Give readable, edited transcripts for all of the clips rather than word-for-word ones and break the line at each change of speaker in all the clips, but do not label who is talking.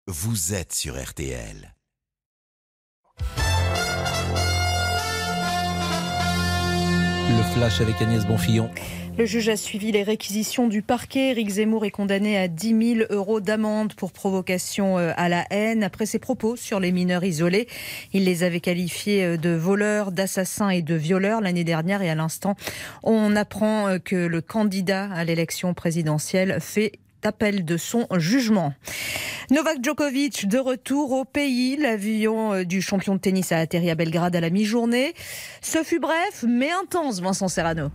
Vous êtes sur RTL.
Le flash avec Agnès Bonfillon.
Le juge a suivi les réquisitions du parquet. Éric Zemmour est condamné à 10 000 € d'amende pour provocation à la haine après ses propos sur les mineurs isolés. Il les avait qualifiés de voleurs, d'assassins et de violeurs l'année dernière. Et à l'instant, on apprend que le candidat à l'élection présidentielle fait appel de son jugement. Novak Djokovic de retour au pays. L'avion du champion de tennis a atterri à Belgrade à la mi-journée. Ce fut bref mais intense, Vincent Serrano.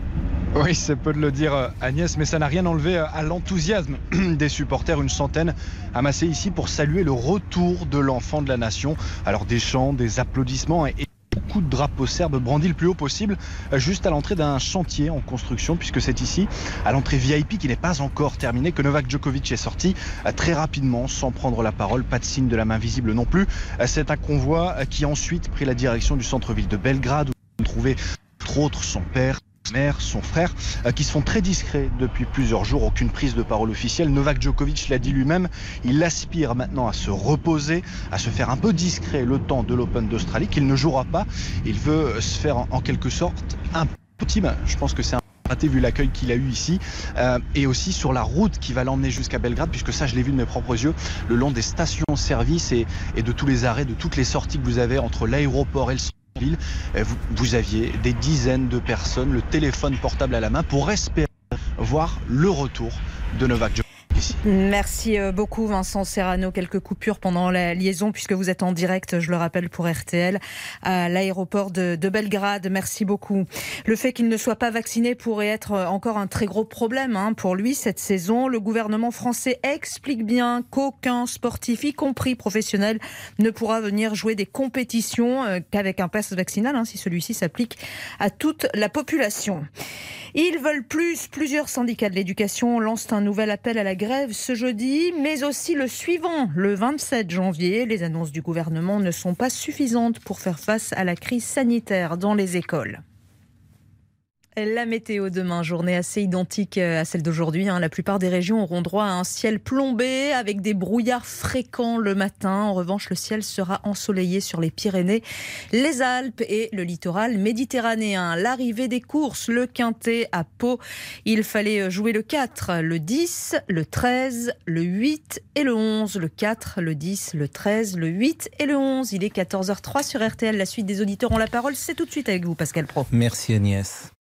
Oui, c'est peu de le dire, Agnès, mais ça n'a rien enlevé à l'enthousiasme des supporters. Une centaine amassés ici pour saluer le retour de l'enfant de la nation. Alors des chants, des applaudissements et beaucoup de drapeaux serbes brandis le plus haut possible, juste à l'entrée d'un chantier en construction, puisque c'est ici, à l'entrée VIP qui n'est pas encore terminée, que Novak Djokovic est sorti très rapidement, sans prendre la parole, pas de signe de la main visible non plus. C'est un convoi qui a ensuite pris la direction du centre-ville de Belgrade, où on trouvait entre autres son père, sa mère, son frère, qui sont très discrets depuis plusieurs jours. Aucune prise de parole officielle. Novak Djokovic l'a dit lui-même, il aspire maintenant à se reposer, à se faire un peu discret le temps de l'Open d'Australie, qu'il ne jouera pas. Il veut se faire en quelque sorte un petit bain. Je pense que c'est un raté vu l'accueil qu'il a eu ici, et aussi sur la route qui va l'emmener jusqu'à Belgrade, puisque ça je l'ai vu de mes propres yeux, le long des stations-service et de tous les arrêts, de toutes les sorties que vous avez entre l'aéroport et le centre-ville. Vous aviez des dizaines de personnes, le téléphone portable à la main, pour espérer voir le retour de Novak Djokovic ici.
Merci beaucoup Vincent Serrano. Quelques coupures pendant la liaison puisque vous êtes en direct, je le rappelle, pour RTL à l'aéroport de Belgrade. Merci beaucoup. Le fait qu'il ne soit pas vacciné pourrait être encore un très gros problème pour lui cette saison. Le gouvernement français explique bien qu'aucun sportif, y compris professionnel, ne pourra venir jouer des compétitions qu'avec un pass vaccinal, si celui-ci s'applique à toute la population. Ils veulent plus. Plusieurs syndicats de l'éducation lancent un nouvel appel à la grève ce jeudi, mais aussi le suivant, le 27 janvier. Les annonces du gouvernement ne sont pas suffisantes pour faire face à la crise sanitaire dans les écoles. La météo demain, journée assez identique à celle d'aujourd'hui. La plupart des régions auront droit à un ciel plombé avec des brouillards fréquents le matin. En revanche, le ciel sera ensoleillé sur les Pyrénées, les Alpes et le littoral méditerranéen. L'arrivée des courses, le Quintet à Pau. Il fallait jouer le 4, le 10, le 13, le 8 et le 11. Le 4, le 10, le 13, le 8 et le 11. Il est 14h03 sur RTL. La suite des auditeurs ont la parole. C'est tout de suite avec vous, Pascal Praud.
Merci Agnès.